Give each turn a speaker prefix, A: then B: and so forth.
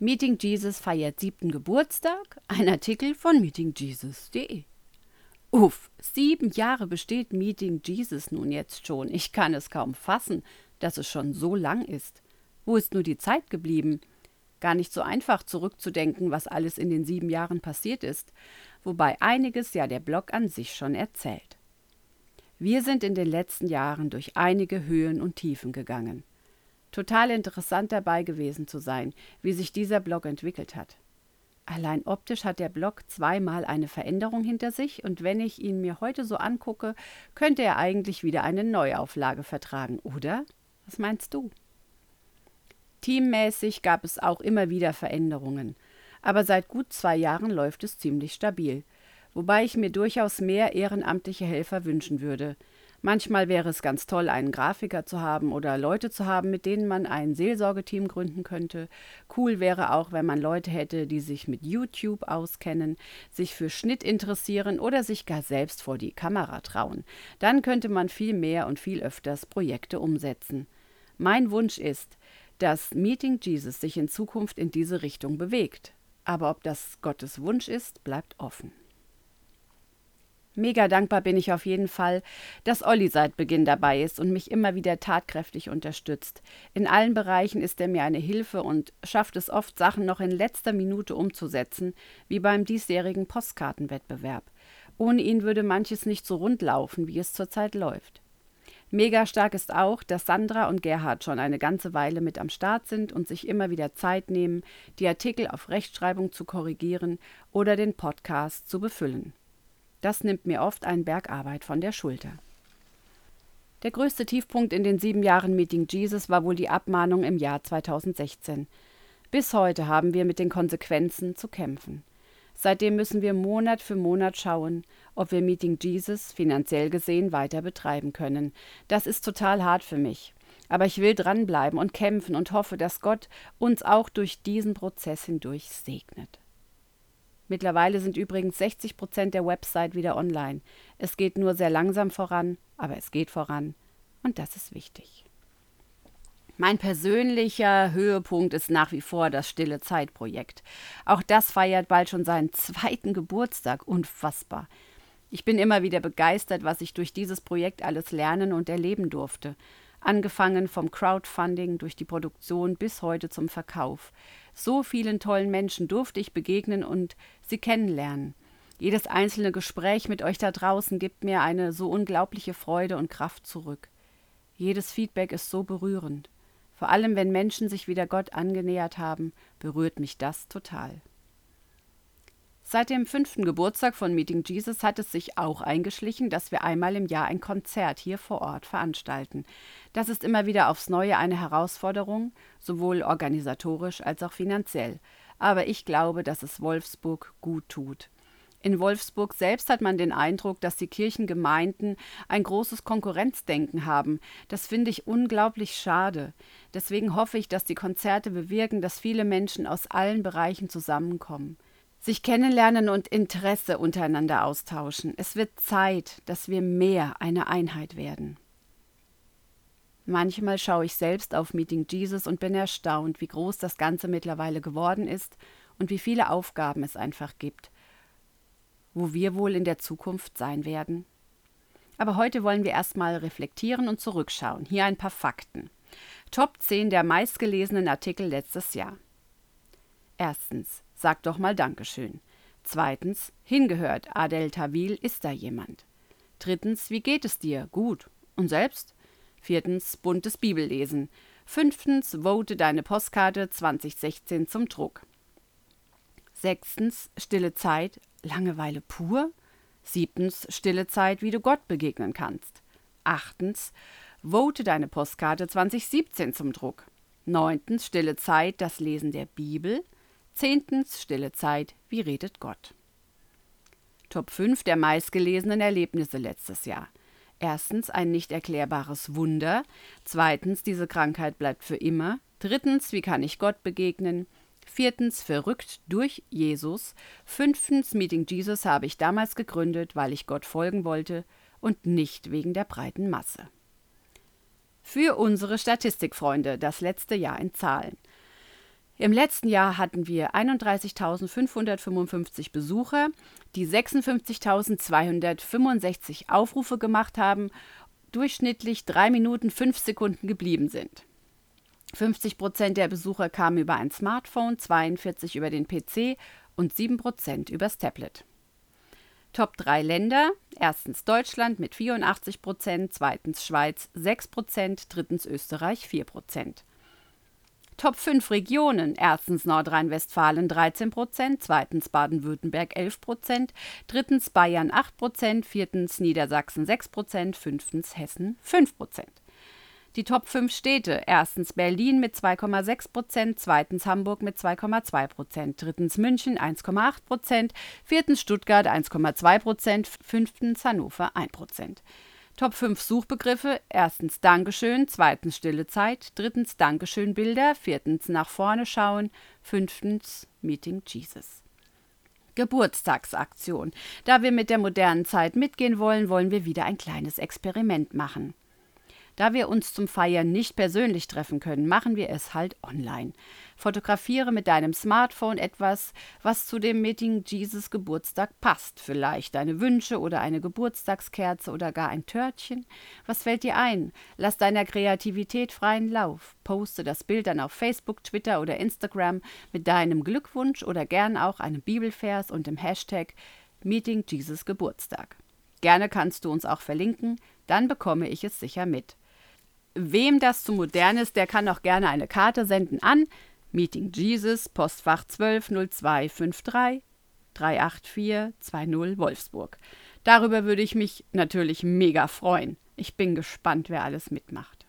A: Meeting Jesus feiert 7. Geburtstag. Ein Artikel von meetingjesus.de. Uff, 7 Jahre besteht Meeting Jesus nun jetzt schon. Ich kann es kaum fassen, dass es schon so lang ist. Wo ist nur die Zeit geblieben? Gar nicht so einfach zurückzudenken, was alles in den 7 Jahren passiert ist, wobei einiges ja der Blog an sich schon erzählt. Wir sind in den letzten Jahren durch einige Höhen und Tiefen gegangen. Total interessant dabei gewesen zu sein, wie sich dieser Blog entwickelt hat. Allein optisch hat der Blog 2-mal eine Veränderung hinter sich und wenn ich ihn mir heute so angucke, könnte er eigentlich wieder eine Neuauflage vertragen, oder? Was meinst du? Teammäßig gab es auch immer wieder Veränderungen, aber seit gut 2 Jahren läuft es ziemlich stabil, wobei ich mir durchaus mehr ehrenamtliche Helfer wünschen würde. Manchmal wäre es ganz toll, einen Grafiker zu haben oder Leute zu haben, mit denen man ein Seelsorgeteam gründen könnte. Cool wäre auch, wenn man Leute hätte, die sich mit YouTube auskennen, sich für Schnitt interessieren oder sich gar selbst vor die Kamera trauen. Dann könnte man viel mehr und viel öfters Projekte umsetzen. Mein Wunsch ist, dass Meeting Jesus sich in Zukunft in diese Richtung bewegt. Aber ob das Gottes Wunsch ist, bleibt offen. Mega dankbar bin ich auf jeden Fall, dass Olli seit Beginn dabei ist und mich immer wieder tatkräftig unterstützt. In allen Bereichen ist er mir eine Hilfe und schafft es oft, Sachen noch in letzter Minute umzusetzen, wie beim diesjährigen Postkartenwettbewerb. Ohne ihn würde manches nicht so rund laufen, wie es zurzeit läuft. Mega stark ist auch, dass Sandra und Gerhard schon eine ganze Weile mit am Start sind und sich immer wieder Zeit nehmen, die Artikel auf Rechtschreibung zu korrigieren oder den Podcast zu befüllen. Das nimmt mir oft einen Berg Arbeit von der Schulter. Der größte Tiefpunkt in den 7 Jahren Meeting Jesus war wohl die Abmahnung im Jahr 2016. Bis heute haben wir mit den Konsequenzen zu kämpfen. Seitdem müssen wir Monat für Monat schauen, ob wir Meeting Jesus finanziell gesehen weiter betreiben können. Das ist total hart für mich. Aber ich will dranbleiben und kämpfen und hoffe, dass Gott uns auch durch diesen Prozess hindurch segnet. Mittlerweile sind übrigens 60% der Website wieder online. Es geht nur sehr langsam voran, aber es geht voran und das ist wichtig. Mein persönlicher Höhepunkt ist nach wie vor das Stille-Zeit-Projekt. Auch das feiert bald schon seinen 2. Geburtstag. Unfassbar. Ich bin immer wieder begeistert, was ich durch dieses Projekt alles lernen und erleben durfte. Angefangen vom Crowdfunding durch die Produktion bis heute zum Verkauf. So vielen tollen Menschen durfte ich begegnen und sie kennenlernen. Jedes einzelne Gespräch mit euch da draußen gibt mir eine so unglaubliche Freude und Kraft zurück. Jedes Feedback ist so berührend. Vor allem, wenn Menschen sich wieder Gott angenähert haben, berührt mich das total. Seit dem 5. Geburtstag von Meeting Jesus hat es sich auch eingeschlichen, dass wir einmal im Jahr ein Konzert hier vor Ort veranstalten. Das ist immer wieder aufs Neue eine Herausforderung, sowohl organisatorisch als auch finanziell. Aber ich glaube, dass es Wolfsburg gut tut. In Wolfsburg selbst hat man den Eindruck, dass die Kirchengemeinden ein großes Konkurrenzdenken haben. Das finde ich unglaublich schade. Deswegen hoffe ich, dass die Konzerte bewirken, dass viele Menschen aus allen Bereichen zusammenkommen, sich kennenlernen und Interesse untereinander austauschen. Es wird Zeit, dass wir mehr eine Einheit werden. Manchmal schaue ich selbst auf Meeting Jesus und bin erstaunt, wie groß das Ganze mittlerweile geworden ist und wie viele Aufgaben es einfach gibt, wo wir wohl in der Zukunft sein werden. Aber heute wollen wir erstmal reflektieren und zurückschauen. Hier ein paar Fakten. Top 10 der meistgelesenen Artikel letztes Jahr. 1. Sag doch mal Dankeschön. 2. Hingehört, Adel Tawil, ist da jemand? 3. Wie geht es dir? Gut. Und selbst? 4. Buntes Bibellesen. 5. Vote deine Postkarte 2016 zum Druck. 6. Stille Zeit, Langeweile pur. 7. Stille Zeit, wie du Gott begegnen kannst. 8. Vote deine Postkarte 2017 zum Druck. 9. Stille Zeit, das Lesen der Bibel. 10. Stille Zeit, wie redet Gott? Top 5 der meistgelesenen Erlebnisse letztes Jahr. 1. Ein nicht erklärbares Wunder. 2. Diese Krankheit bleibt für immer. 3. Wie kann ich Gott begegnen? 4. Verrückt durch Jesus. 5. Meeting Jesus habe ich damals gegründet, weil ich Gott folgen wollte und nicht wegen der breiten Masse. Für unsere Statistikfreunde das letzte Jahr in Zahlen. Im letzten Jahr hatten wir 31.555 Besucher, die 56.265 Aufrufe gemacht haben, durchschnittlich 3 Minuten 5 Sekunden geblieben sind. 50% der Besucher kamen über ein Smartphone, 42% über den PC und 7% übers Tablet. Top 3 Länder: erstens Deutschland mit 84%, zweitens Schweiz 6%, drittens Österreich 4%. Top 5 Regionen: erstens Nordrhein-Westfalen 13%, zweitens Baden-Württemberg 11%, drittens Bayern 8%, viertens Niedersachsen 6%, fünftens Hessen 5%. Die Top 5 Städte: erstens Berlin mit 2,6%, zweitens Hamburg mit 2,2%, drittens München 1,8%, viertens Stuttgart 1,2%, fünftens Hannover 1%. Top 5 Suchbegriffe: erstens Dankeschön, zweitens Stille Zeit, drittens Dankeschön-Bilder, viertens Nach vorne schauen, fünftens Meeting Jesus. Geburtstagsaktion. Da wir mit der modernen Zeit mitgehen wollen, wollen wir wieder ein kleines Experiment machen. Da wir uns zum Feiern nicht persönlich treffen können, machen wir es halt online. Fotografiere mit deinem Smartphone etwas, was zu dem Meeting Jesus Geburtstag passt. Vielleicht deine Wünsche oder eine Geburtstagskerze oder gar ein Törtchen. Was fällt dir ein? Lass deiner Kreativität freien Lauf. Poste das Bild dann auf Facebook, Twitter oder Instagram mit deinem Glückwunsch oder gern auch einem Bibelvers und dem Hashtag Meeting Jesus Geburtstag. Gerne kannst du uns auch verlinken, dann bekomme ich es sicher mit. Wem das zu modern ist, der kann auch gerne eine Karte senden an Meeting Jesus, Postfach 120253 38420 Wolfsburg. Darüber würde ich mich natürlich mega freuen. Ich bin gespannt, wer alles mitmacht.